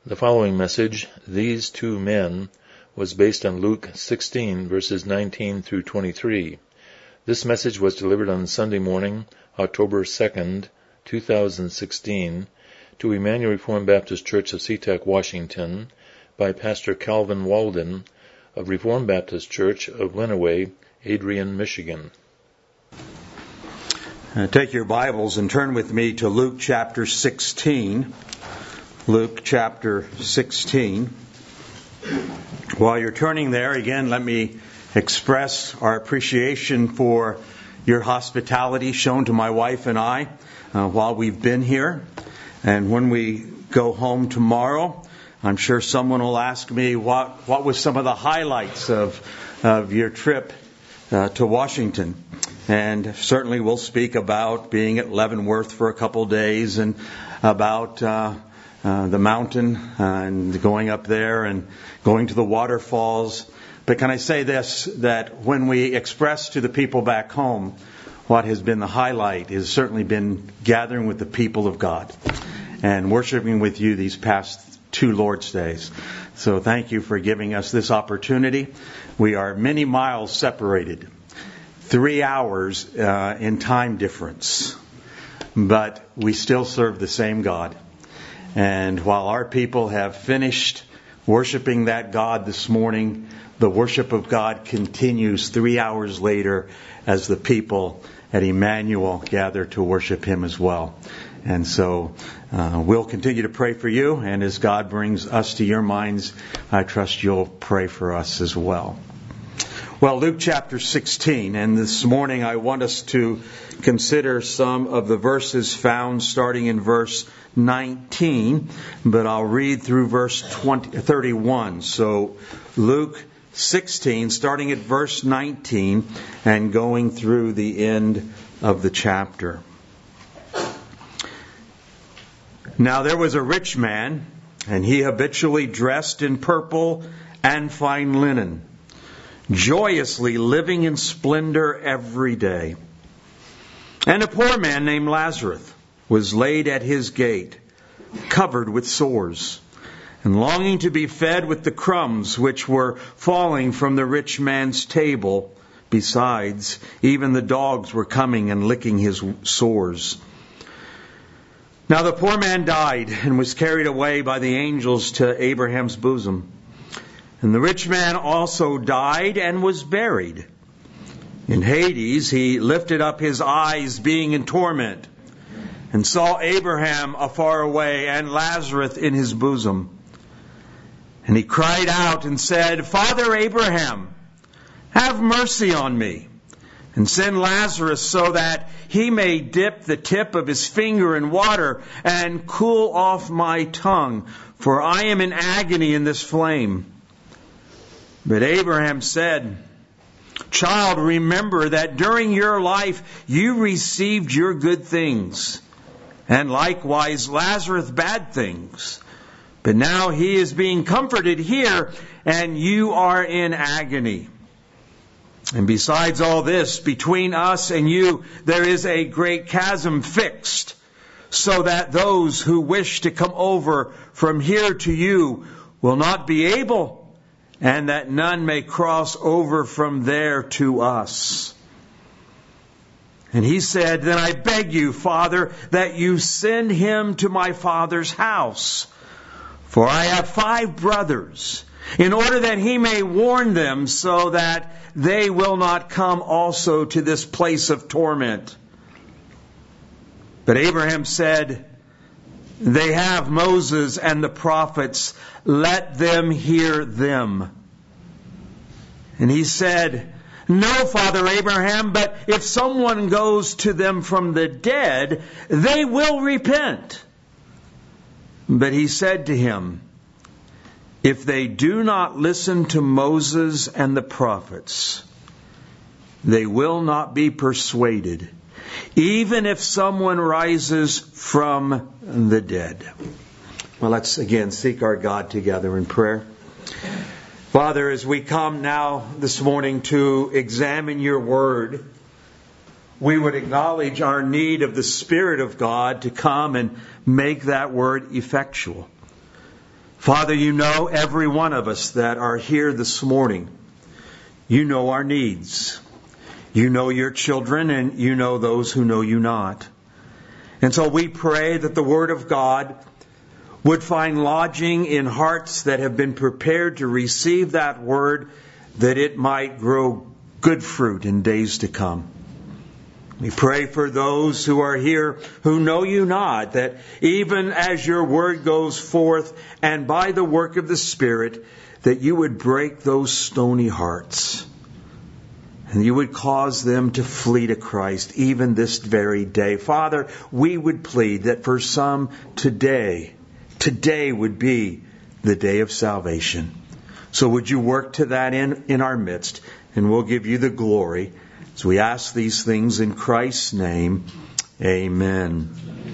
The following message, These Two Men, was based on Luke 16, verses 19 through 23. This message was delivered on Sunday morning, October 2nd, 2016, to Emmanuel Reformed Baptist Church of SeaTac, Washington, by Pastor Calvin Walden of Reformed Baptist Church of Lenawee, Adrian, Michigan. Take your Bibles and turn with me to Luke chapter 16. Luke chapter 16. While you're turning there, again, let me express our appreciation for your hospitality shown to my wife and I while we've been here. And when we go home tomorrow, I'm sure someone will ask me what was some of the highlights of your trip to Washington. And certainly we'll speak about being at Leavenworth for a couple days and about the mountain and going up there and going to the waterfalls. But can I say this, that when we express to the people back home what has been the highlight has certainly been gathering with the people of God and worshiping with you these past 2 Lord's Days. So thank you for giving us this opportunity. We are many miles separated, 3 hours in time difference, but we still serve the same God. And while our people have finished worshiping that God this morning, the worship of God continues 3 hours later as the people at Emmanuel gather to worship Him as well. And so we'll continue to pray for you, and as God brings us to your minds, I trust you'll pray for us as well. Well, Luke chapter 16, and this morning I want us to consider some of the verses found starting in verse 19, but I'll read through verse 31. So Luke 16, starting at verse 19 and going through the end of the chapter. Now there was a rich man, and he habitually dressed in purple and fine linen, joyously living in splendor every day. And a poor man named Lazarus was laid at his gate, covered with sores, and longing to be fed with the crumbs which were falling from the rich man's table. Besides, even the dogs were coming and licking his sores. Now the poor man died and was carried away by the angels to Abraham's bosom. And the rich man also died and was buried. In Hades he lifted up his eyes, being in torment, and saw Abraham afar away and Lazarus in his bosom. And he cried out and said, Father Abraham, have mercy on me, and send Lazarus so that he may dip the tip of his finger in water and cool off my tongue, for I am in agony in this flame. But Abraham said, Child, remember that during your life you received your good things, and likewise Lazarus bad things. But now he is being comforted here, and you are in agony. And besides all this, between us and you there is a great chasm fixed, so that those who wish to come over from here to you will not be able, and that none may cross over from there to us. And he said, Then I beg you, Father, that you send him to my father's house. For I have 5 brothers, in order that he may warn them, so that they will not come also to this place of torment. But Abraham said, They have Moses and the prophets, let them hear them. And he said, No, Father Abraham, but if someone goes to them from the dead, they will repent. But he said to him, If they do not listen to Moses and the prophets, they will not be persuaded, even if someone rises from the dead. Well, let's again seek our God together in prayer. Father, as we come now this morning to examine your word, we would acknowledge our need of the Spirit of God to come and make that word effectual. Father, you know every one of us that are here this morning. You know our needs. You know your children, and you know those who know you not. And so we pray that the Word of God would find lodging in hearts that have been prepared to receive that Word, that it might grow good fruit in days to come. We pray for those who are here who know you not, that even as your Word goes forth and by the work of the Spirit, that you would break those stony hearts and you would cause them to flee to Christ even this very day. Father, we would plead that for some today would be the day of salvation. So would you work to that in our midst, and we'll give you the glory as we ask these things in Christ's name. Amen.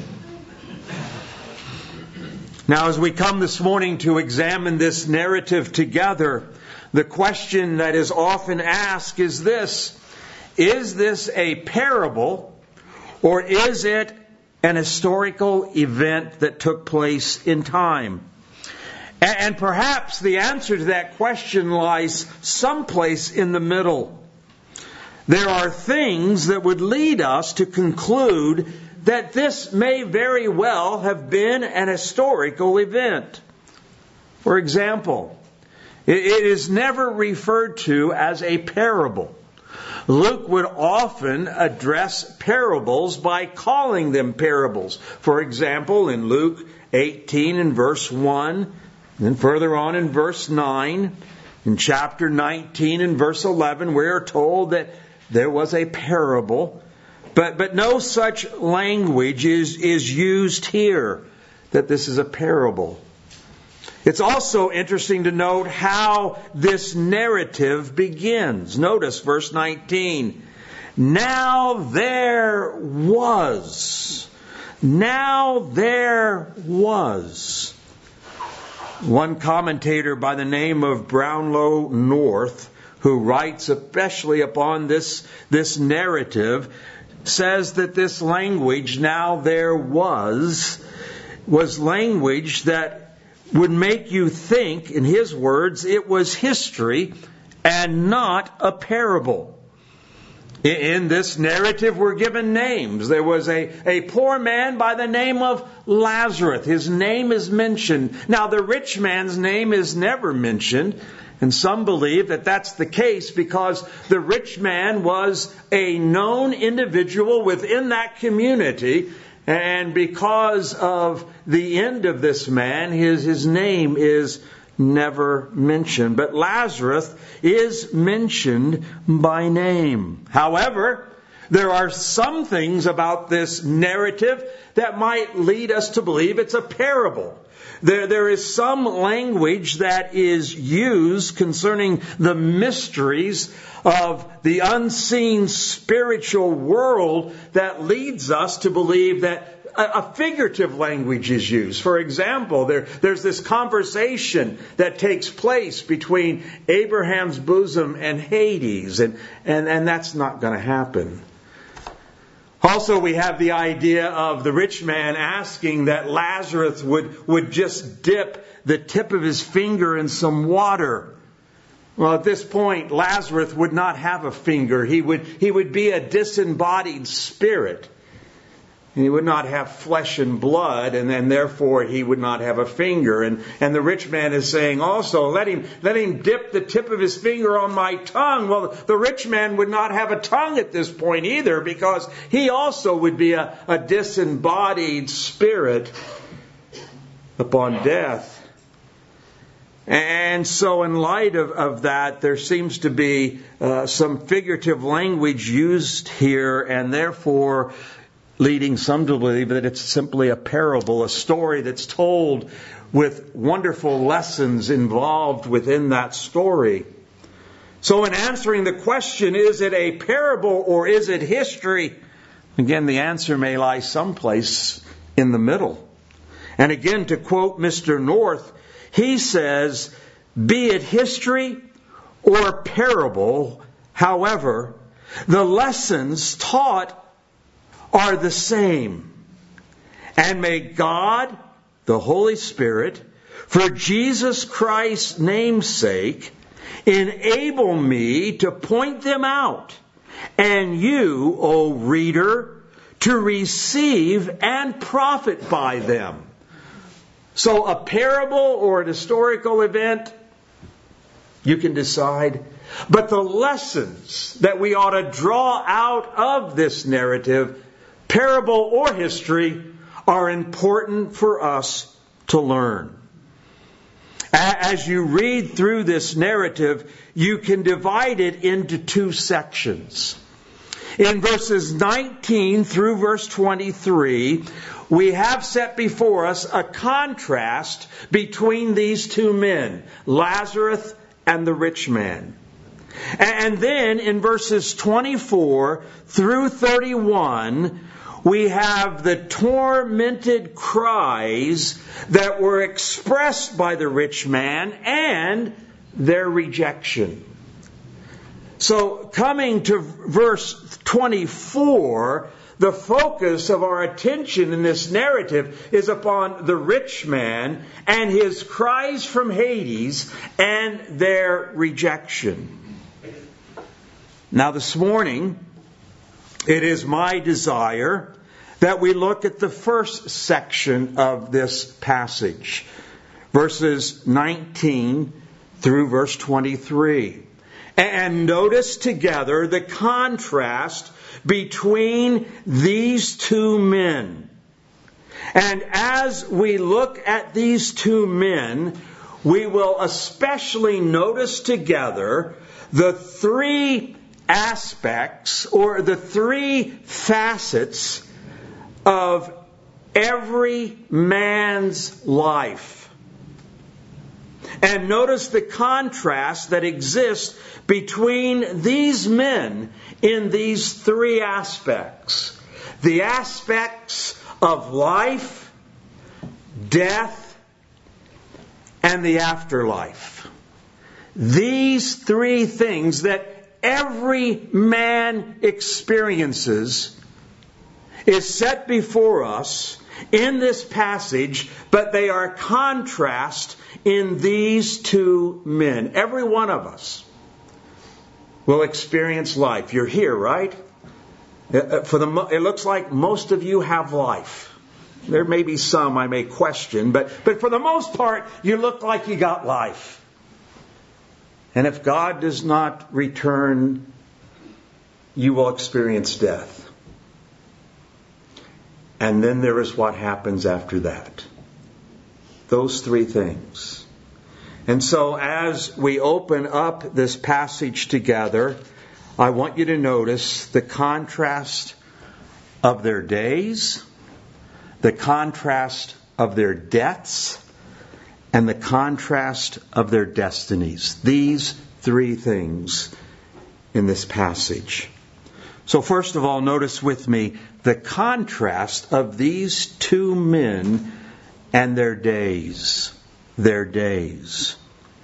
Now, as we come this morning to examine this narrative together, the question that is often asked is this: is this a parable, or is it an historical event that took place in time? And perhaps the answer to that question lies someplace in the middle. There are things that would lead us to conclude that this may very well have been an historical event. For example, it is never referred to as a parable. Luke would often address parables by calling them parables. For example, in Luke 18 and verse 1, then further on in verse 9, in chapter 19 and verse 11, we are told that there was a parable. But no such language is used here, that this is a parable. It's also interesting to note how this narrative begins. Notice verse 19. Now there was. One commentator by the name of Brownlow North, who writes especially upon this narrative, says that this language, now there was language that would make you think, in his words, it was history and not a parable. In this narrative we're given names. There was a poor man by the name of Lazarus. His name is mentioned. Now the rich man's name is never mentioned. And some believe that that's the case because the rich man was a known individual within that community. And because of the end of this man, his name is never mentioned. But Lazarus is mentioned by name. However, there are some things about this narrative that might lead us to believe it's a parable. There is some language that is used concerning the mysteries of the unseen spiritual world that leads us to believe that a figurative language is used. For example, there's this conversation that takes place between Abraham's bosom and Hades, and that's not going to happen. Also, we have the idea of the rich man asking that Lazarus would just dip the tip of his finger in some water. Well, at this point, Lazarus would not have a finger. He would be a disembodied spirit. And he would not have flesh and blood, and then therefore he would not have a finger. And the rich man is saying also, let him dip the tip of his finger on my tongue. Well, the rich man would not have a tongue at this point either, because he also would be a disembodied spirit upon death. And so in light of that, there seems to be some figurative language used here, and therefore leading some to believe that it's simply a parable, a story that's told with wonderful lessons involved within that story. So in answering the question, is it a parable or is it history? Again, the answer may lie someplace in the middle. And again, to quote Mr. North, he says, be it history or parable, however, the lessons taught are the same. And may God, the Holy Spirit, for Jesus Christ's name's sake, enable me to point them out, and you, O reader, to receive and profit by them. So a parable or an historical event, you can decide. But the lessons that we ought to draw out of this narrative, parable or history, are important for us to learn. As you read through this narrative, you can divide it into two sections. In verses 19 through verse 23, we have set before us a contrast between these two men, Lazarus and the rich man. And then in verses 24 through 31, we have the tormented cries that were expressed by the rich man and their rejection. So coming to verse 24, the focus of our attention in this narrative is upon the rich man and his cries from Hades and their rejection. Now this morning, it is my desire that we look at the first section of this passage, verses 19 through verse 23. And notice together the contrast between these two men. And as we look at these two men, we will especially notice together the three aspects or the three facets of every man's life. And notice the contrast that exists between these men in these three aspects. The aspects of life, death, and the afterlife. These three things that every man experiences is set before us in this passage, but they are contrast in these two men. Every one of us will experience life. You're here, right? It looks like most of you have life. There may be some I may question, but for the most part, you look like you got life. And if God does not return, you will experience death. And then there is what happens after that. Those three things. And so as we open up this passage together, I want you to notice the contrast of their days, the contrast of their deaths, and the contrast of their destinies. These three things in this passage. So first of all, notice with me the contrast of these two men and their days. Their days.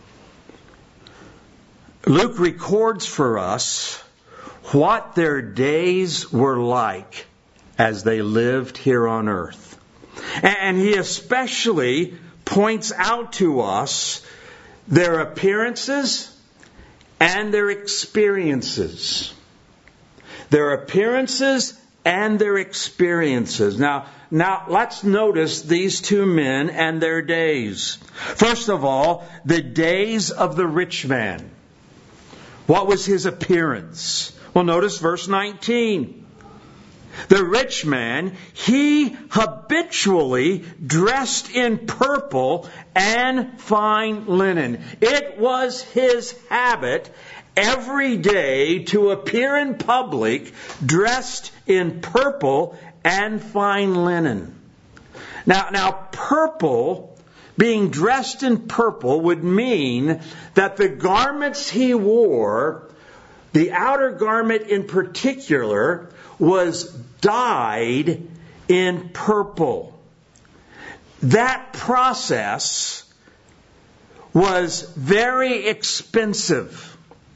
Luke records for us what their days were like as they lived here on earth. And he especially points out to us their appearances and their experiences. Their appearances and their experiences. Now let's notice these two men and their days. First of all, the days of the rich man. What was his appearance? Well, notice verse 19. The rich man, he habitually dressed in purple and fine linen. It was his habit every day to appear in public dressed in purple and fine linen. Now, purple, being dressed in purple, would mean that the garments he wore, the outer garment in particular, was dyed in purple. That process was very expensive.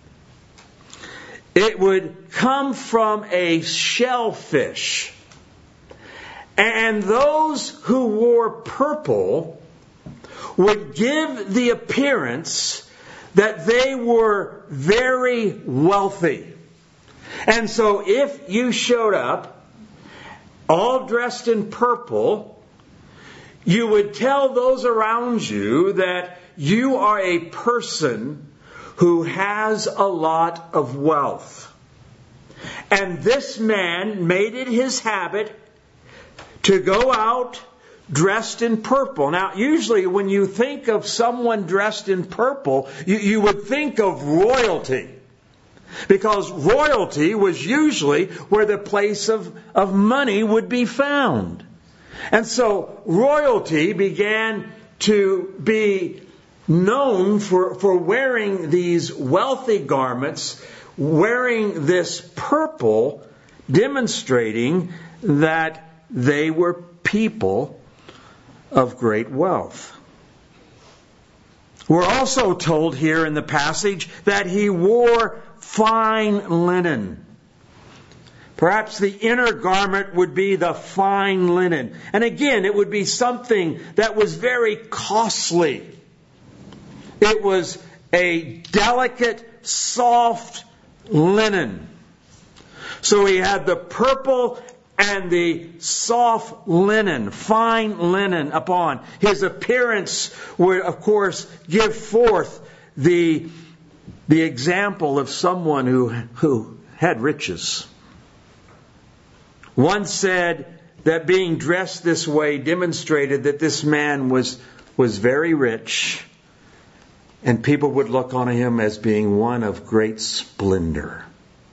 It would come from a shellfish. And those who wore purple would give the appearance that they were very wealthy. And so if you showed up all dressed in purple, you would tell those around you that you are a person who has a lot of wealth. And this man made it his habit to go out dressed in purple. Now, usually when you think of someone dressed in purple, you would think of royalty. Because royalty was usually where the place of money would be found. And so royalty began to be known for wearing these wealthy garments, wearing this purple, demonstrating that they were people of great wealth. We're also told here in the passage that he wore fine linen. Perhaps the inner garment would be the fine linen. And again, it would be something that was very costly. It was a delicate, soft linen. So he had the purple and the soft linen, fine linen upon. His appearance would, of course, give forth the example of someone who had riches. One said that being dressed this way demonstrated that this man was very rich, and people would look on him as being one of great splendor.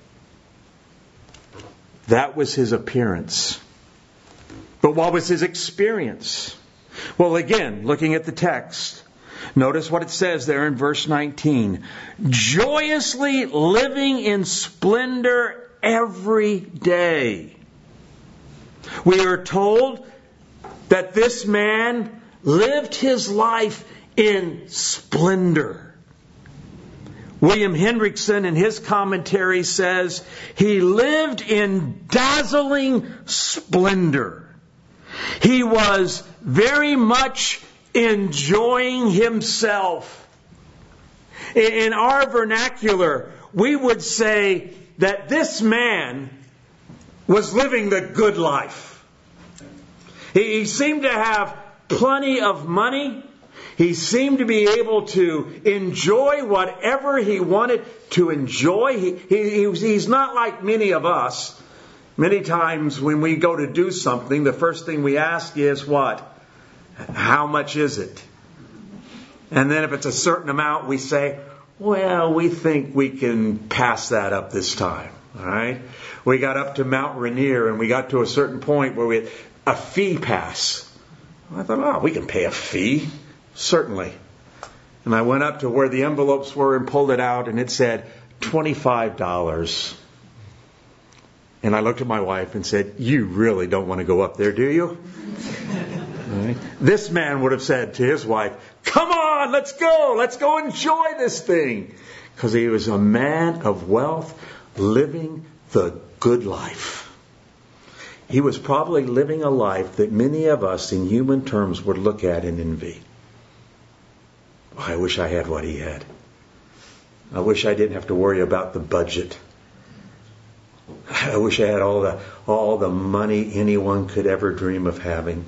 That was his appearance. But what was his experience? Well, again, looking at the text, notice what it says there in verse 19. Joyously living in splendor every day. We are told that this man lived his life in splendor. William Hendrickson in his commentary says he lived in dazzling splendor. He was very much enjoying himself. In our vernacular, we would say that this man was living the good life. He seemed to have plenty of money. He seemed to be able to enjoy whatever he wanted to enjoy. He's not like many of us. Many times when we go to do something, the first thing we ask is what? How much is it? And then if it's a certain amount, we say, well, we think we can pass that up this time. All right? We got up to Mount Rainier and we got to a certain point where we had a fee pass. I thought, we can pay a fee. Certainly. And I went up to where the envelopes were and pulled it out, and it said $25. And I looked at my wife and said, you really don't want to go up there, do you? Right. This man would have said to his wife, come on, let's go enjoy this thing. Because he was a man of wealth living the good life. He was probably living a life that many of us in human terms would look at and envy. I wish I had what he had. I wish I didn't have to worry about the budget. I wish I had all the money anyone could ever dream of having.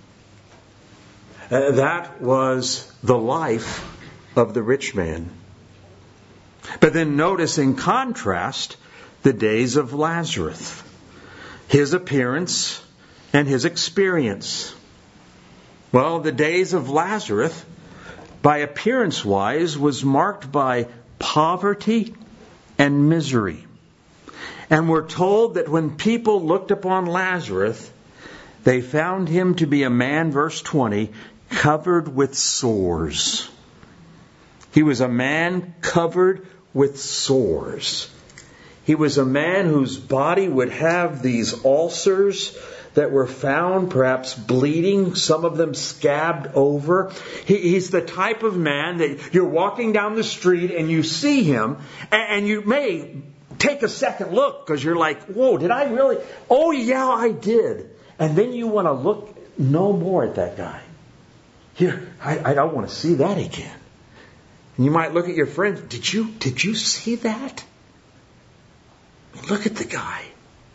That was the life of the rich man. But then notice in contrast the days of Lazarus, his appearance and his experience. Well, the days of Lazarus, by appearance-wise, was marked by poverty and misery. And we're told that when people looked upon Lazarus, they found him to be a man, verse 20, covered with sores. He was a man covered with sores. He was a man whose body would have these ulcers that were found, perhaps bleeding, some of them scabbed over. He's the type of man that you're walking down the street and you see him, and you may take a second look because you're like, whoa, did I really? Oh, yeah, I did. And then you want to look no more at that guy. I don't want to see that again. And you might look at your friend, did you see that? Look at the guy.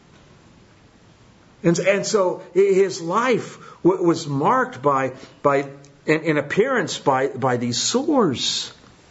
And so his life was marked by in appearance by these sores.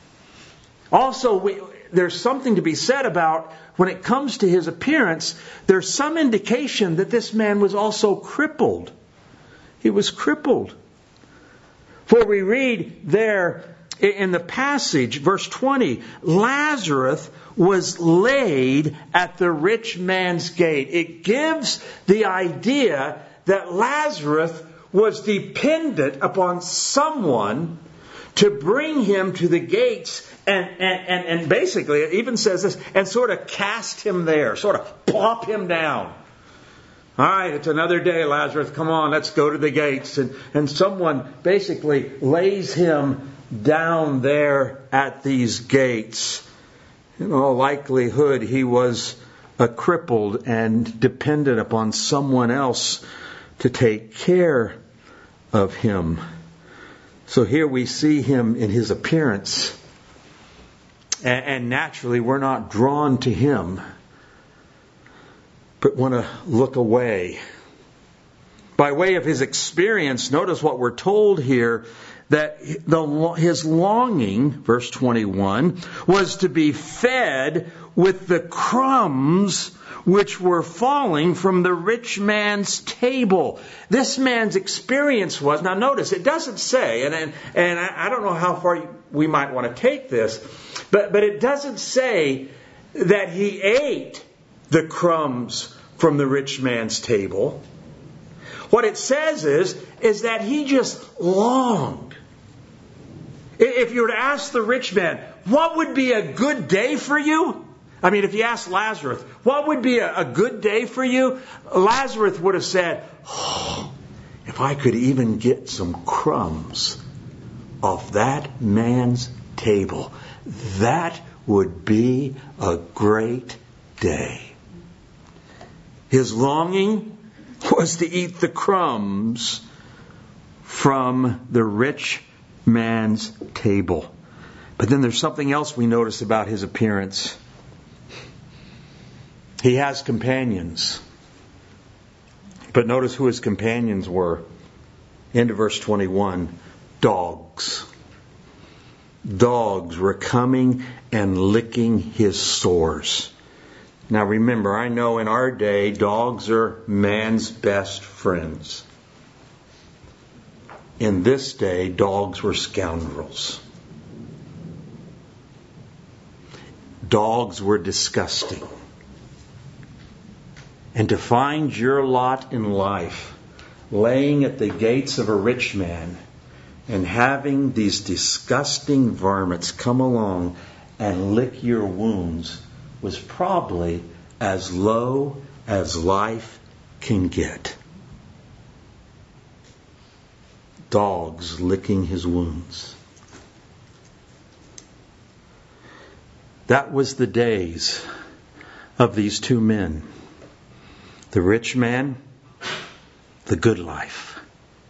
Also, there's something to be said about when it comes to his appearance. There's some indication that this man was also crippled. He was crippled. For we read there in the passage, verse 20, Lazarus was laid at the rich man's gate. It gives the idea that Lazarus was dependent upon someone to bring him to the gates and basically, it even says this, and sort of cast him there, sort of plop him down. All right, it's another day, Lazarus. Come on, let's go to the gates. And someone basically lays him down there at these gates. In all likelihood, he was crippled and dependent upon someone else to take care of him. So here we see him in his appearance. And naturally, we're not drawn to him, but want to look away. By way of his experience, notice what we're told here, that his longing, verse 21, was to be fed with the crumbs which were falling from the rich man's table. This man's experience was, now notice, it doesn't say, and I don't know how far we might want to take this, but it doesn't say that he ate the crumbs from the rich man's table. What it says is that he just longed. If you were to ask the rich man, what would be a good day for you? I mean, if you asked Lazarus, what would be a good day for you? Lazarus would have said, oh, if I could even get some crumbs off that man's table, that would be a great day. His longing was to eat the crumbs from the rich man's table. But then there's something else we notice about his appearance. He has companions. But notice who his companions were. Into verse 21. Dogs. Dogs were coming and licking his sores. Now remember, I know in our day, dogs are man's best friends. In this day, dogs were scoundrels. Dogs were disgusting. And to find your lot in life laying at the gates of a rich man and having these disgusting varmints come along and lick your wounds was probably as low as life can get. Dogs licking his wounds. That was the days of these two men. The rich man, the good life.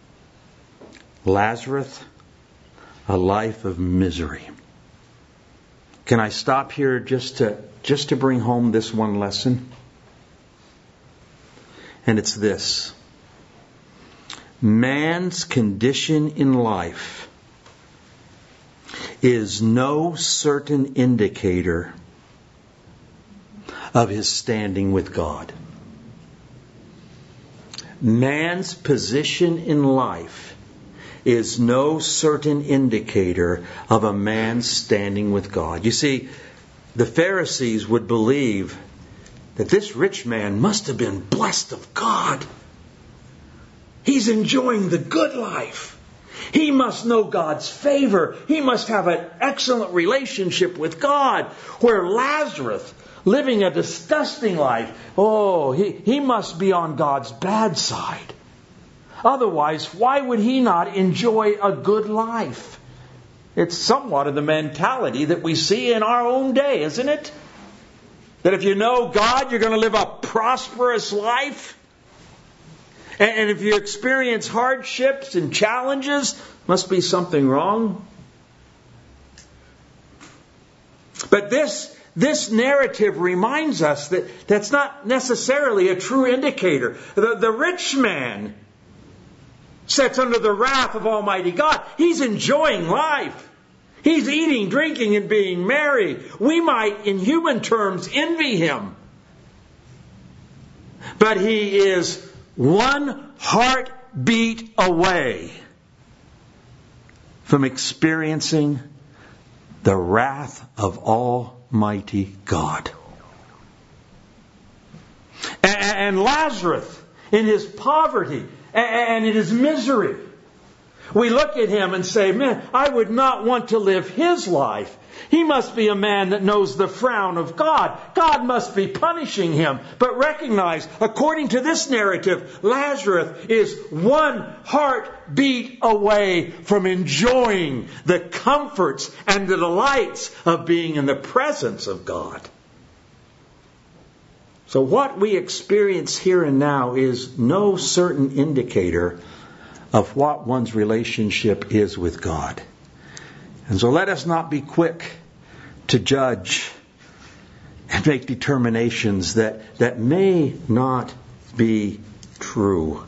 Lazarus, a life of misery. Can I stop here just to bring home this one lesson? And it's this. Man's condition in life is no certain indicator of his standing with God. Man's position in life is no certain indicator of a man's standing with God. You see, the Pharisees would believe that this rich man must have been blessed of God. He's enjoying the good life. He must know God's favor. He must have an excellent relationship with God. Where Lazarus, living a disgusting life, he must be on God's bad side. Otherwise, why would he not enjoy a good life? It's somewhat of the mentality that we see in our own day, isn't it? That if you know God, you're going to live a prosperous life. And if you experience hardships and challenges, must be something wrong. But this narrative reminds us that that's not necessarily a true indicator. The rich man sits under the wrath of Almighty God. He's enjoying life. He's eating, drinking, and being merry. We might, in human terms, envy him. But he is one heartbeat away from experiencing the wrath of Almighty God. And Lazarus, in his poverty and in his misery, we look at him and say, man, I would not want to live his life. He must be a man that knows the frown of God. God must be punishing him. But recognize, according to this narrative, Lazarus is one heartbeat away from enjoying the comforts and the delights of being in the presence of God. So what we experience here and now is no certain indicator of what one's relationship is with God. And so let us not be quick to judge and make determinations that may not be true.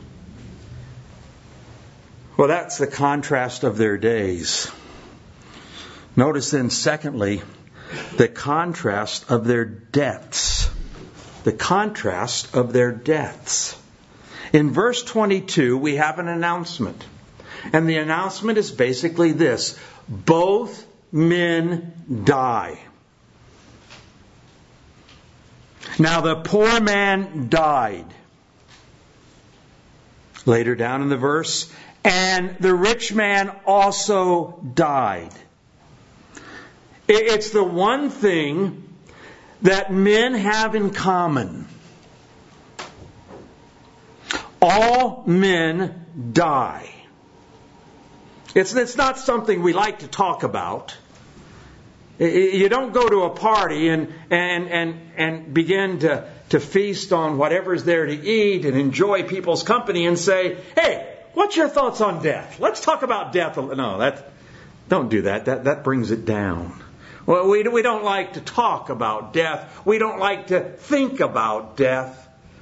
Well, that's the contrast of their days. Notice then, secondly, the contrast of their deaths. The contrast of their deaths. In verse 22, we have an announcement. And the announcement is basically this: both men die. Now the poor man died. Later down in the verse, and the rich man also died. It's the one thing that men have in common. All men die. It's not something we like to talk about. You don't go to a party and begin to feast on whatever's there to eat and enjoy people's company and say, hey, what's your thoughts on death? Let's talk about death. No, don't do that. That brings it down. Well, we don't like to talk about death. We don't like to think about death.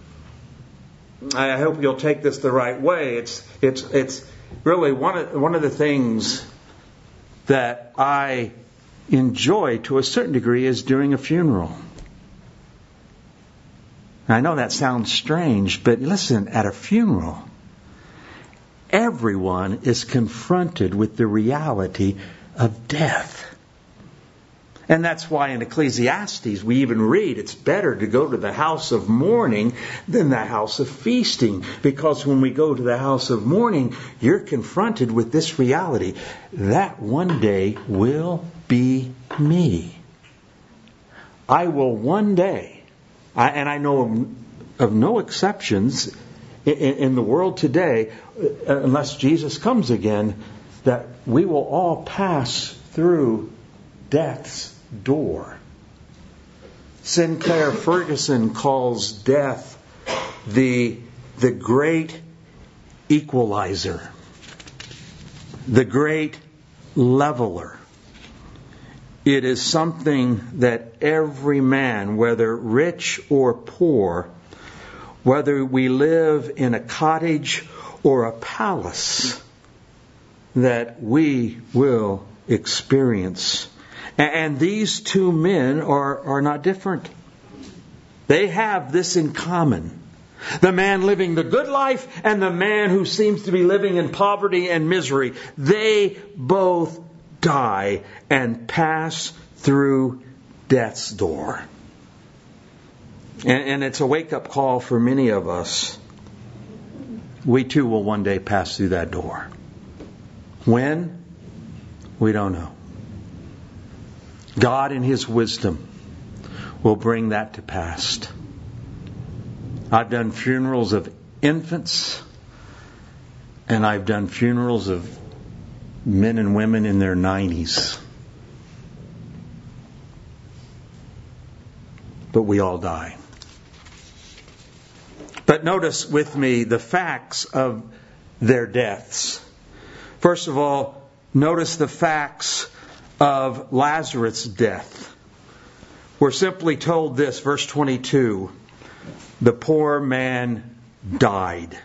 I hope you'll take this the right way. It's really one of the things that I enjoy to a certain degree is during a funeral. I know that sounds strange, but listen, at a funeral, everyone is confronted with the reality of death. And that's why in Ecclesiastes we even read it's better to go to the house of mourning than the house of feasting. Because when we go to the house of mourning, you're confronted with this reality. That one day will be me. I will one day, and I know of no exceptions in the world today, unless Jesus comes again, that we will all pass through death's door. Sinclair Ferguson calls death the great equalizer, the great leveler. It is something that every man, whether rich or poor, whether we live in a cottage or a palace, that we will experience. And these two men are not different. They have this in common. The man living the good life and the man who seems to be living in poverty and misery. They both die and pass through death's door. And it's a wake-up call for many of us. We too will one day pass through that door. When? We don't know. God in His wisdom will bring that to pass. I've done funerals of infants, and I've done funerals of men and women in their 90s. But we all die. But notice with me the facts of their deaths. First of all, notice the facts of Lazarus' death. We're simply told this, verse 22, the poor man died.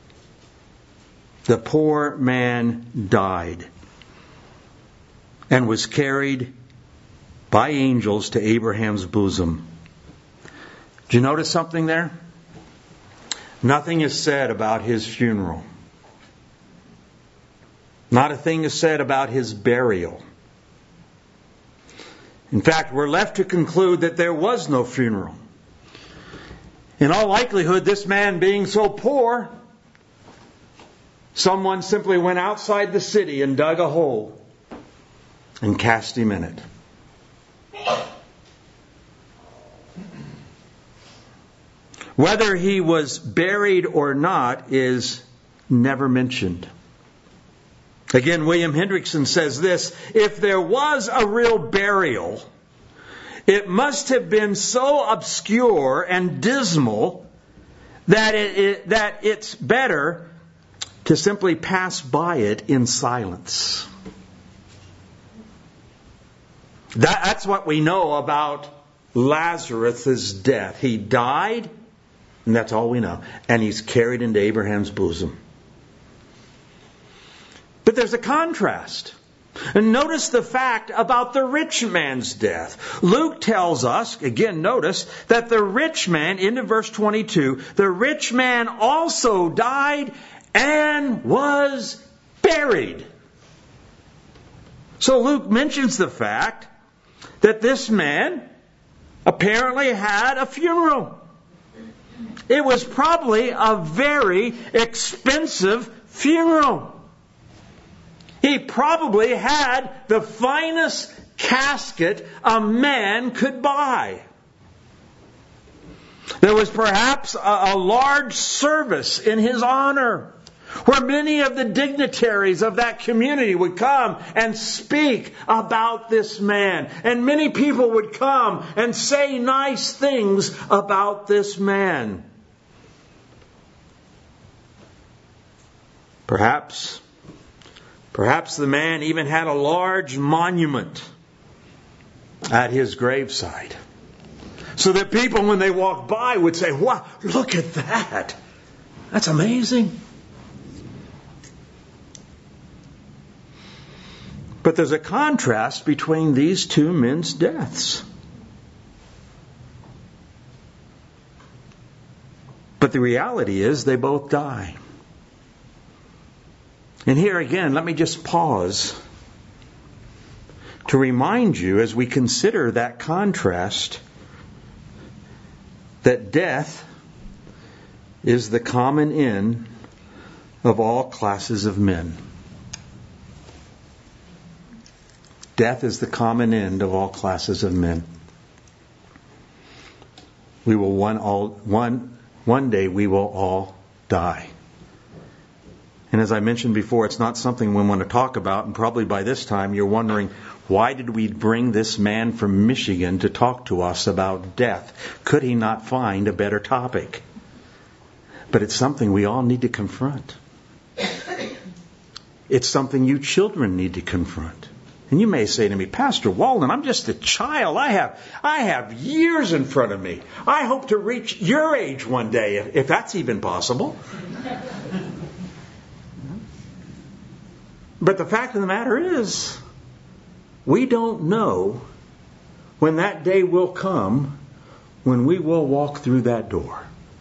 The poor man died and was carried by angels to Abraham's bosom. Do you notice something there? Nothing is said about his funeral. Not a thing is said about his burial. In fact, we're left to conclude that there was no funeral. In all likelihood, this man being so poor, someone simply went outside the city and dug a hole and cast him in it. Whether he was buried or not is never mentioned. Again, William Hendrickson says this, if there was a real burial, it must have been so obscure and dismal that it's better to simply pass by it in silence. That's what we know about Lazarus' death. He died, and that's all we know. And he's carried into Abraham's bosom. But there's a contrast. And notice the fact about the rich man's death. Luke tells us, again notice, that the rich man, into verse 22, the rich man also died and was buried. So Luke mentions the fact that this man apparently had a funeral. It was probably a very expensive funeral. He probably had the finest casket a man could buy. There was perhaps a large service in his honor, where many of the dignitaries of that community would come and speak about this man. And many people would come and say nice things about this man. Perhaps the man even had a large monument at his graveside, so that people, when they walked by, would say, wow, look at that. That's amazing. But there's a contrast between these two men's deaths. But the reality is they both die. And here again, let me just pause to remind you, as we consider that contrast, that death is the common end of all classes of men. Death is the common end of all classes of men. We will one day we will all die. And as I mentioned before, it's not something we want to talk about, and probably by this time you're wondering, why did we bring this man from Michigan to talk to us about death? Could he not find a better topic? But it's something we all need to confront. It's something you children need to confront. And you may say to me, Pastor Walden, I'm just a child. I have years in front of me. I hope to reach your age one day, if that's even possible. But the fact of the matter is, we don't know when that day will come when we will walk through that door.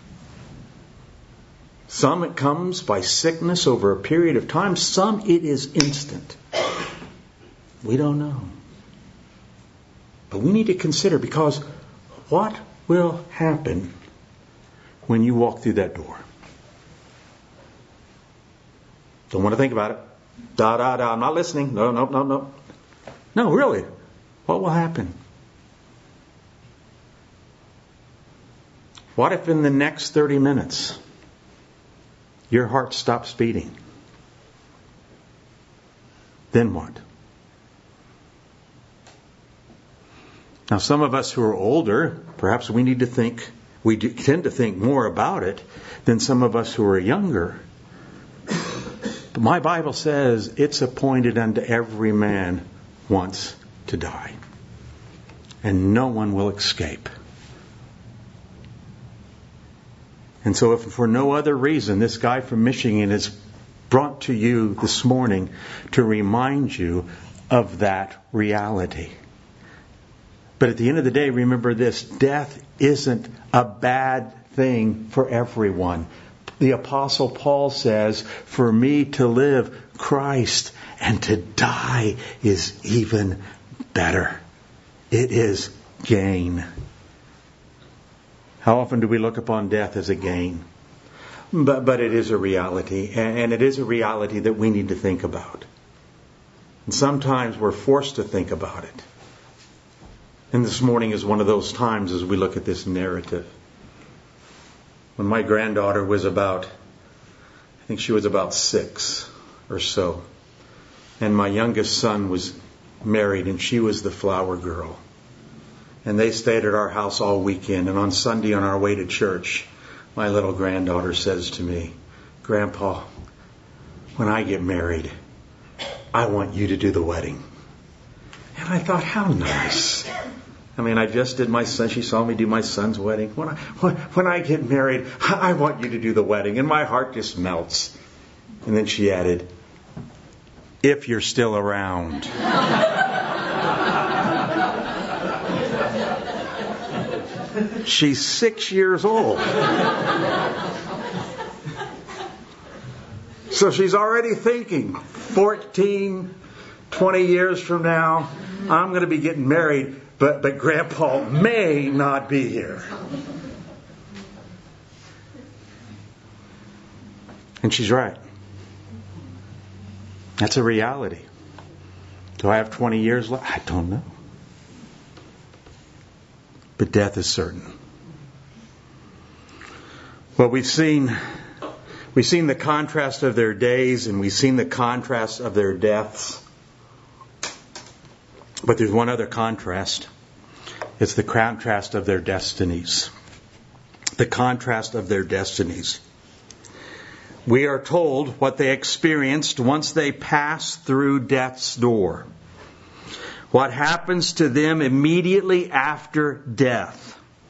Some it comes by sickness over a period of time. Some it is instant. We don't know. But we need to consider, because what will happen when you walk through that door? Don't want to think about it. I'm not listening. No. No, really. What will happen? What if in the next 30 minutes your heart stops beating? Then what? Now, some of us who are older, perhaps we need to think, We tend to think more about it than some of us who are younger. But my Bible says it's appointed unto every man once to die. And no one will escape. And so if for no other reason, this guy from Michigan is brought to you this morning to remind you of that reality. But at the end of the day, remember this: death isn't a bad thing for everyone. The Apostle Paul says, for me to live, Christ, and to die is even better. It is gain. How often do we look upon death as a gain? But it is a reality, and it is a reality that we need to think about. And sometimes we're forced to think about it. And this morning is one of those times as we look at this narrative. When my granddaughter was about 6 or so, and my youngest son was married, and she was the flower girl. And they stayed at our house all weekend, and on Sunday on our way to church, my little granddaughter says to me, Grandpa, when I get married, I want you to do the wedding. And I thought, how nice. I mean, I just did my son. She saw me do my son's wedding. When I get married, I want you to do the wedding. And my heart just melts. And then she added, if you're still around. She's 6 years old. So she's already thinking, 14, 20 years from now, I'm going to be getting married, but Grandpa may not be here. And she's right. That's a reality. Do I have 20 years left? I don't know. But death is certain. Well, we've seen the contrast of their days, and we've seen the contrast of their deaths. But there's one other contrast. It's the contrast of their destinies. The contrast of their destinies. We are told what they experienced once they passed through death's door. What happens to them immediately after death.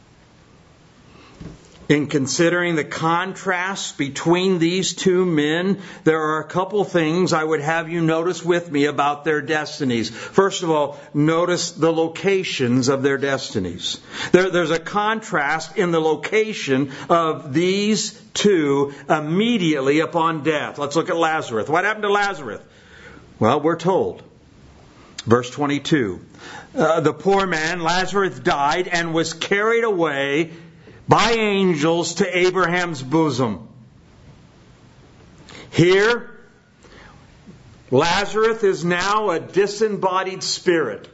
In considering the contrast between these two men, there are a couple things I would have you notice with me about their destinies. First of all, notice the locations of their destinies. There's a contrast in the location of these two immediately upon death. Let's look at Lazarus. What happened to Lazarus? Well, we're told. Verse 22. The poor man, Lazarus, died and was carried away by angels to Abraham's bosom. Here, Lazarus is now a disembodied spirit.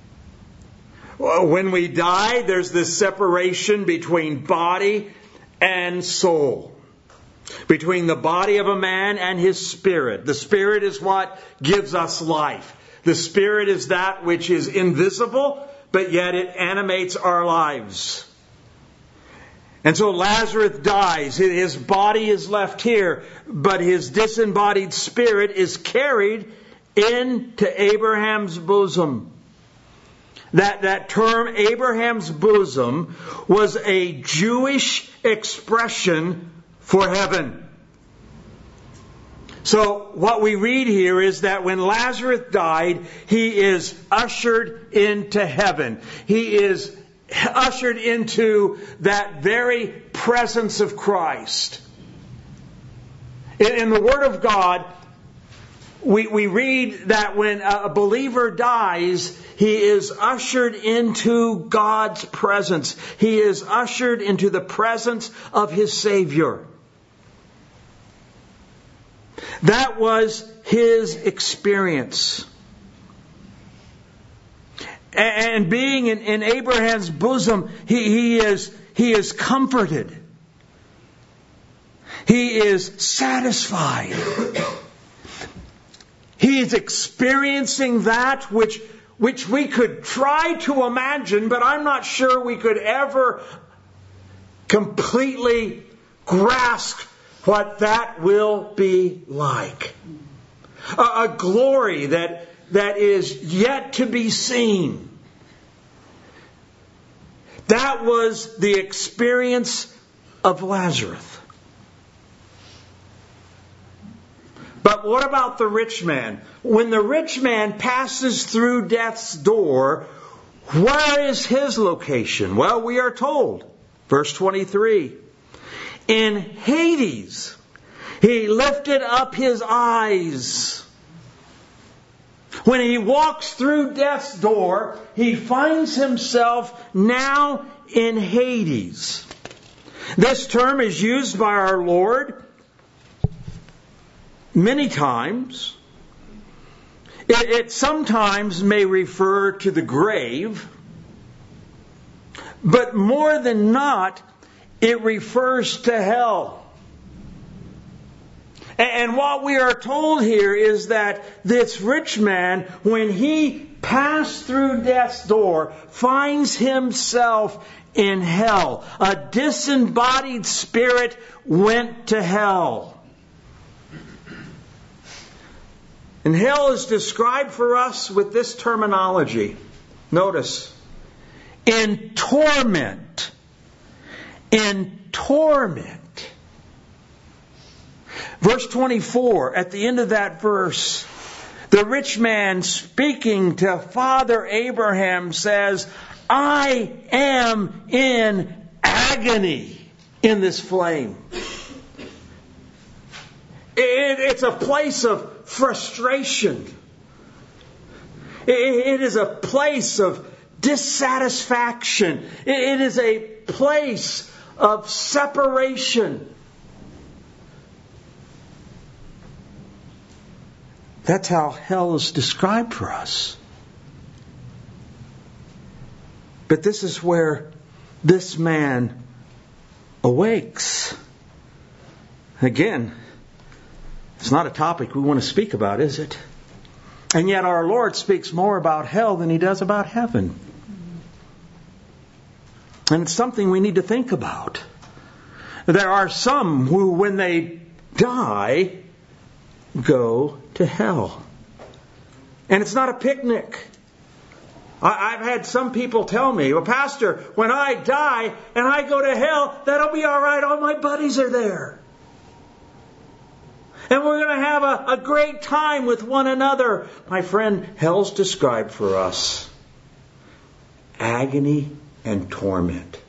When we die, there's this separation between body and soul. Between the body of a man and his spirit. The spirit is what gives us life. The spirit is that which is invisible, but yet it animates our lives. And so Lazarus dies. His body is left here, but his disembodied spirit is carried into Abraham's bosom. That term, Abraham's bosom, was a Jewish expression for heaven. So what we read here is that when Lazarus died, he is ushered into heaven. He is ushered into that very presence of Christ. In the Word of God, we read that when a believer dies, he is ushered into God's presence. He is ushered into the presence of his Savior. That was his experience. And being in Abraham's bosom, he is comforted. He is satisfied. He is experiencing that which we could try to imagine, but I'm not sure we could ever completely grasp what that will be like. A glory that is yet to be seen. That was the experience of Lazarus. But what about the rich man? When the rich man passes through death's door, where is his location? Well, we are told, verse 23, in Hades, he lifted up his eyes. When he walks through death's door, he finds himself now in Hades. This term is used by our Lord many times. It sometimes may refer to the grave, but more than not, it refers to hell. And what we are told here is that this rich man, when he passed through death's door, finds himself in hell. A disembodied spirit went to hell. And hell is described for us with this terminology. Notice, in torment. In torment. Verse 24, at the end of that verse, the rich man speaking to Father Abraham says, I am in agony in this flame. It's a place of frustration. It is a place of dissatisfaction. It is a place of separation. That's how hell is described for us. But this is where this man awakes. Again, it's not a topic we want to speak about, is it? And yet our Lord speaks more about hell than He does about heaven. And it's something we need to think about. There are some who, when they die, go to hell. And it's not a picnic. I've had some people tell me, well, Pastor, when I die and I go to hell, that'll be all right. All my buddies are there. And we're going to have a great time with one another. My friend, hell's described for us agony and torment.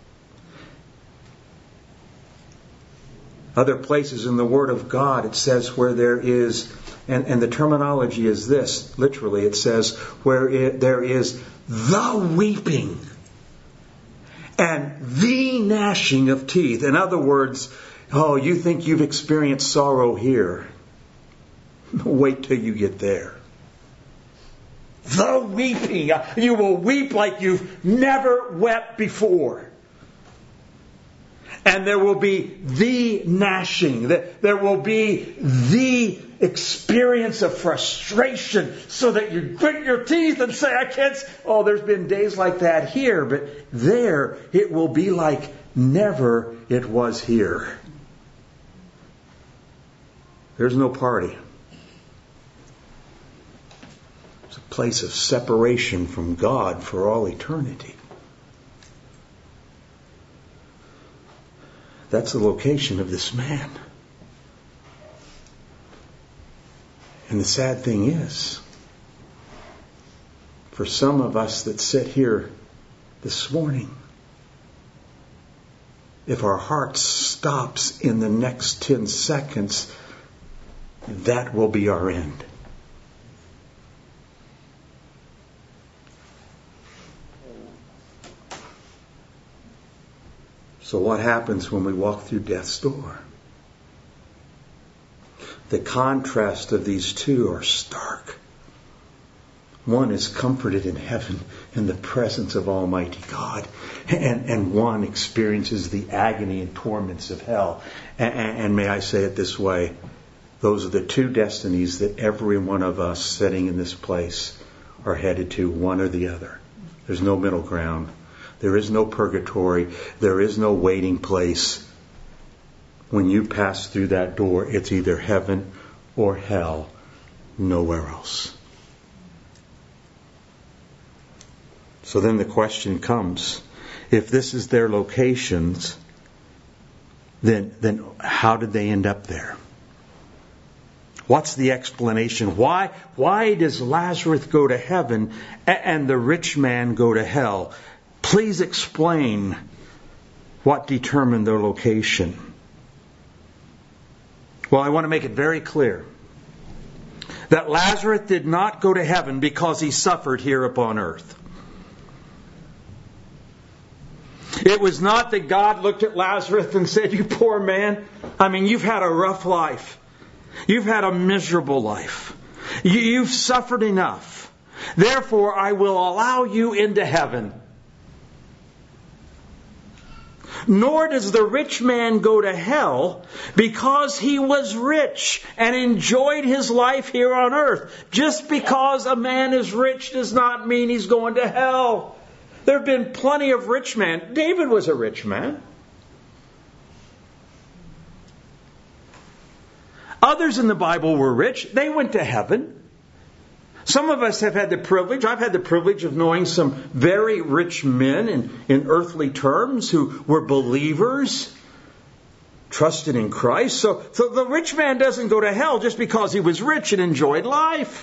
Other places in the Word of God, it says where there is, and the terminology is this, literally, it says where there is the weeping and the gnashing of teeth. In other words, oh, you think you've experienced sorrow here. Wait till you get there. The weeping. You will weep like you've never wept before. And there will be the gnashing. There will be the experience of frustration so that you grit your teeth and say, I can't... Oh, there's been days like that here, but there it will be like never it was here. There's no party. It's a place of separation from God for all eternity. That's the location of this man. And the sad thing is, for some of us that sit here this morning, if our heart stops in the next 10 seconds, that will be our end. So what happens when we walk through death's door? The contrast of these two are stark. One is comforted in heaven in the presence of Almighty God. And one experiences the agony and torments of hell. And may I say it this way, those are the two destinies that every one of us sitting in this place are headed to, one or the other. There's no middle ground. There is no purgatory. There is no waiting place. When you pass through that door, it's either heaven or hell. Nowhere else. So then the question comes, if this is their locations, then how did they end up there? What's the explanation? Why does Lazarus go to heaven and the rich man go to hell? Please explain what determined their location. Well, I want to make it very clear that Lazarus did not go to heaven because he suffered here upon earth. It was not that God looked at Lazarus and said, "You poor man, you've had a rough life. You've had a miserable life. You've suffered enough. Therefore, I will allow you into heaven." Nor does the rich man go to hell because he was rich and enjoyed his life here on earth. Just because a man is rich does not mean he's going to hell. There have been plenty of rich men. David was a rich man. Others in the Bible were rich. They went to heaven. Some of us have had the privilege, I've had the privilege of knowing some very rich men in earthly terms who were believers, trusted in Christ. So the rich man doesn't go to hell just because he was rich and enjoyed life.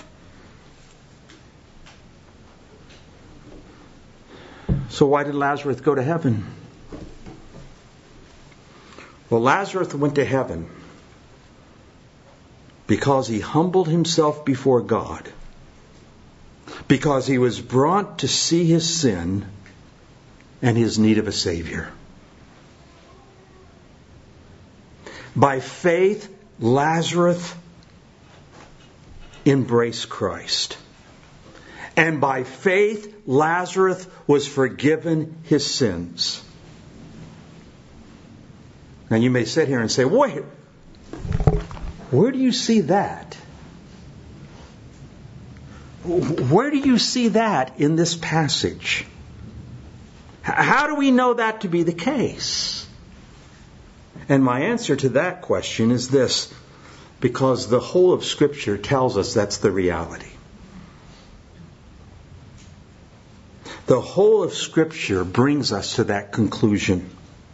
So why did Lazarus go to heaven? Well, Lazarus went to heaven because he humbled himself before God. Because he was brought to see his sin and his need of a Savior. By faith, Lazarus embraced Christ. And by faith, Lazarus was forgiven his sins. Now you may sit here and say, "Wait, where do you see that? Where do you see that in this passage? How do we know that to be the case?" And my answer to that question is this: because the whole of Scripture tells us that's the reality. The whole of Scripture brings us to that conclusion.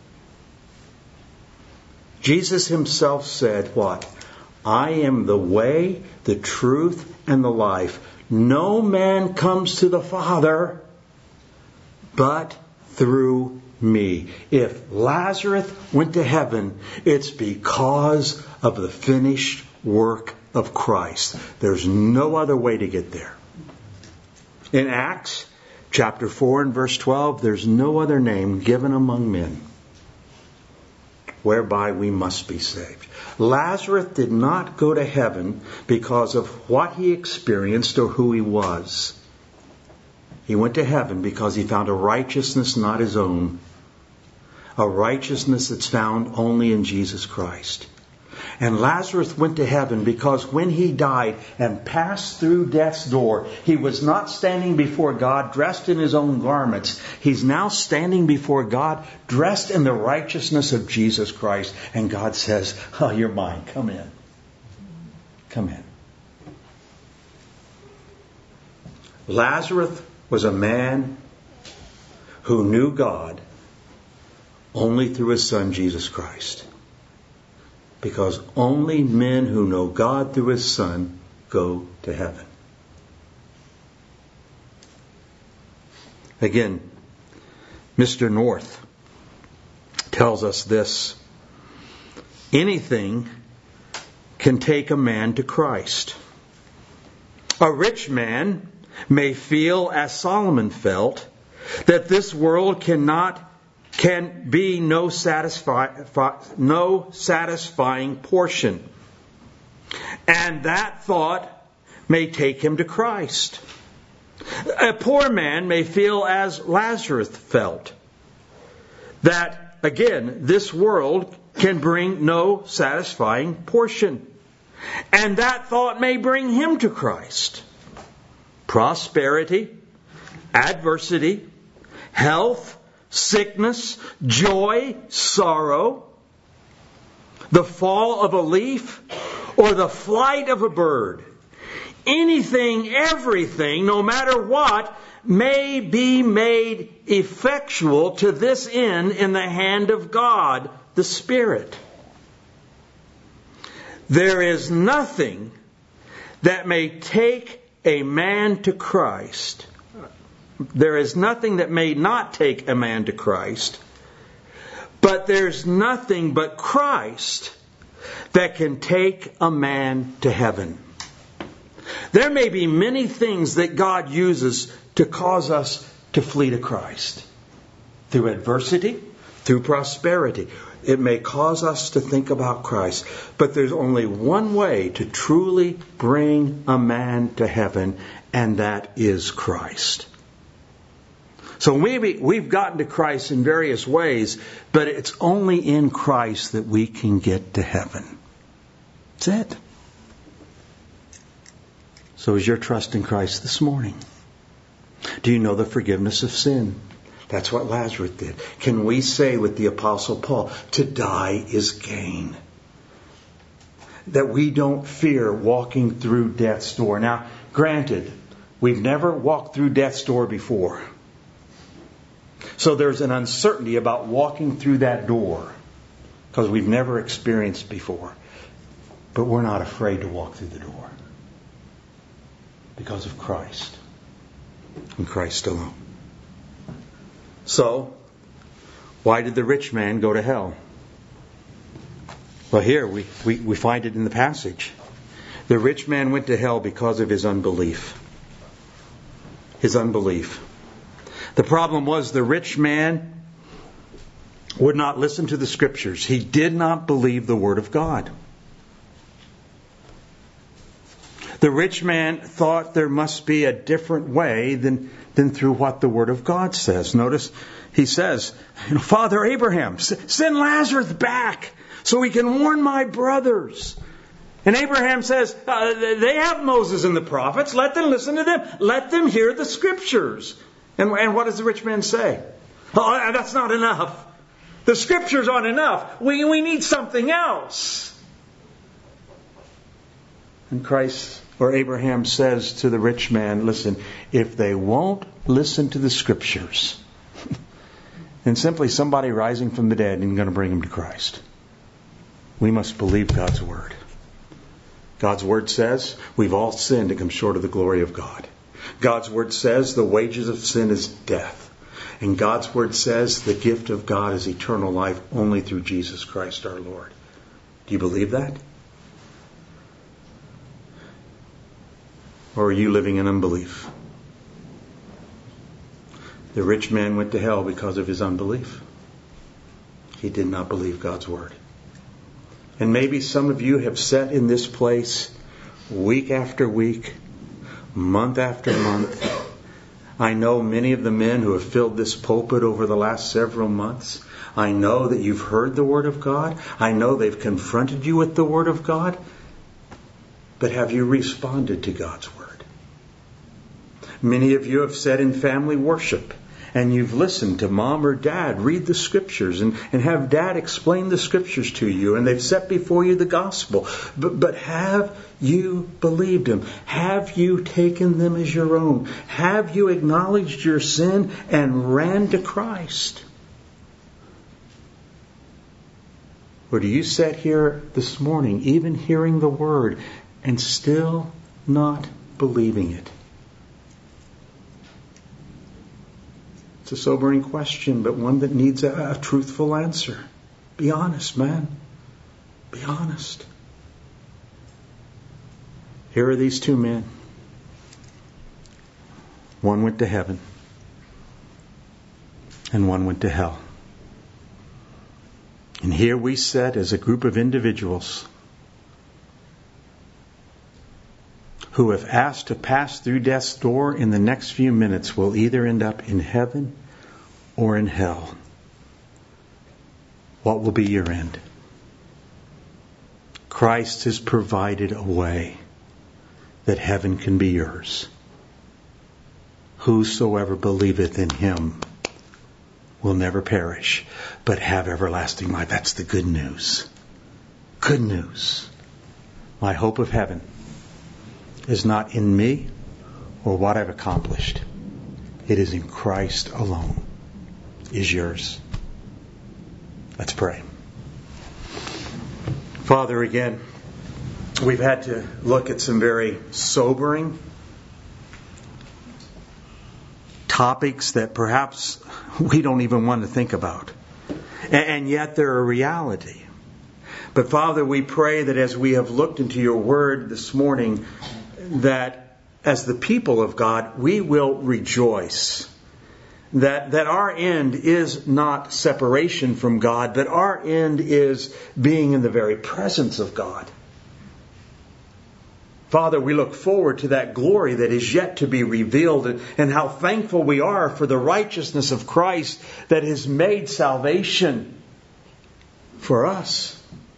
Jesus himself said what? "I am the way, the truth, and the life. No man comes to the Father but through me." If Lazarus went to heaven, it's because of the finished work of Christ. There's no other way to get there. In Acts chapter 4 and verse 12, there's no other name given among men whereby we must be saved. Lazarus did not go to heaven because of what he experienced or who he was. He went to heaven because he found a righteousness not his own. A righteousness that's found only in Jesus Christ. And Lazarus went to heaven because when he died and passed through death's door, he was not standing before God dressed in his own garments. He's now standing before God dressed in the righteousness of Jesus Christ. And God says, "Oh, you're mine. Come in. Come in." Lazarus was a man who knew God only through his Son, Jesus Christ. Because only men who know God through his Son go to heaven. Again, Mr. North tells us this: anything can take a man to Christ. A rich man may feel, as Solomon felt, that this world can be no satisfying portion. And that thought may take him to Christ. A poor man may feel as Lazarus felt, that, again, this world can bring no satisfying portion. And that thought may bring him to Christ. Prosperity, adversity, health, sickness, joy, sorrow, the fall of a leaf, or the flight of a bird. Anything, everything, no matter what, may be made effectual to this end in the hand of God, the Spirit. There is nothing that may take a man to Christ. There is nothing that may not take a man to Christ. But there's nothing but Christ that can take a man to heaven. There may be many things that God uses to cause us to flee to Christ. Through adversity, through prosperity. It may cause us to think about Christ. But there's only one way to truly bring a man to heaven, and that is Christ. So maybe we've gotten to Christ in various ways, but it's only in Christ that we can get to heaven. That's it. So is your trust in Christ this morning? Do you know the forgiveness of sin? That's what Lazarus did. Can we say with the Apostle Paul, to die is gain? That we don't fear walking through death's door. Now, granted, we've never walked through death's door before. So there's an uncertainty about walking through that door because we've never experienced before. But we're not afraid to walk through the door because of Christ and Christ alone. So, why did the rich man go to hell? Well, here we find it in the passage. The rich man went to hell because of his unbelief. His unbelief. The problem was the rich man would not listen to the Scriptures. He did not believe the Word of God. The rich man thought there must be a different way than through what the Word of God says. Notice he says, Father Abraham, send Lazarus back so he can warn my brothers. And Abraham says, they have Moses and the prophets. Let them listen to them. Let them hear the Scriptures. And what does the rich man say? Oh, that's not enough. The Scriptures aren't enough. We need something else. And Christ or Abraham says to the rich man, listen, if they won't listen to the Scriptures, then simply somebody rising from the dead isn't going to bring them to Christ. We must believe God's Word. God's Word says we've all sinned and come short of the glory of God. God's Word says the wages of sin is death. And God's Word says the gift of God is eternal life only through Jesus Christ our Lord. Do you believe that? Or are you living in unbelief? The rich man went to hell because of his unbelief. He did not believe God's Word. And maybe some of you have sat in this place week after week, month after month. I know many of the men who have filled this pulpit over the last several months. I know that you've heard the Word of God. I know they've confronted you with the Word of God. But have you responded to God's Word? Many of you have sat in family worship and you've listened to mom or dad read the Scriptures and have dad explain the Scriptures to you, and they've set before you the gospel. But have you believed them? Have you taken them as your own? Have you acknowledged your sin and ran to Christ? Or do you sit here this morning, even hearing the Word, and still not believing it? It's a sobering question, but one that needs a truthful answer. Be honest, man. Be honest. Here are these two men. One went to heaven, and one went to hell. And here we sit as a group of individuals who, if asked to pass through death's door in the next few minutes, will either end up in heaven or in hell. What will be your end? Christ has provided a way that heaven can be yours. Whosoever believeth in Him will never perish, but have everlasting life. That's the good news. Good news. My hope of heaven is not in me or what I've accomplished. It is in Christ alone. Is yours. Let's pray. Father, again, we've had to look at some very sobering topics that perhaps we don't even want to think about. And yet they're a reality. But Father, we pray that as we have looked into your word this morning, that as the people of God, we will rejoice. That our end is not separation from God, but our end is being in the very presence of God. Father, we look forward to that glory that is yet to be revealed, and how thankful we are for the righteousness of Christ that has made salvation for us.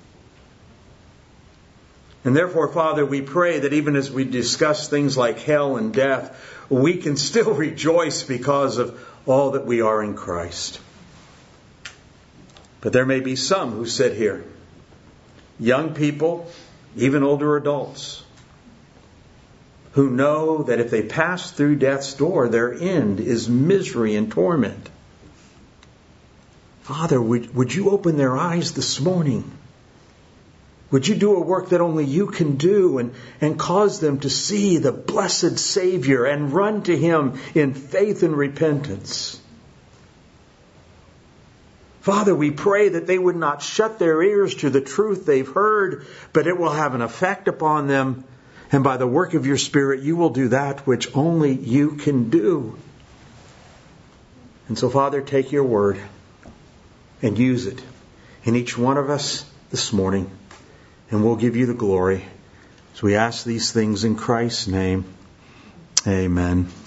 And therefore, Father, we pray that even as we discuss things like hell and death, we can still rejoice because of all that we are in Christ. But there may be some who sit here, young people, even older adults, who know that if they pass through death's door, their end is misery and torment. Father, would you open their eyes this morning? Would you do a work that only you can do and cause them to see the blessed Savior and run to Him in faith and repentance? Father, we pray that they would not shut their ears to the truth they've heard, but it will have an effect upon them. And by the work of your Spirit, you will do that which only you can do. And so, Father, take your word and use it in each one of us this morning. And we'll give you the glory. So we ask these things in Christ's name. Amen.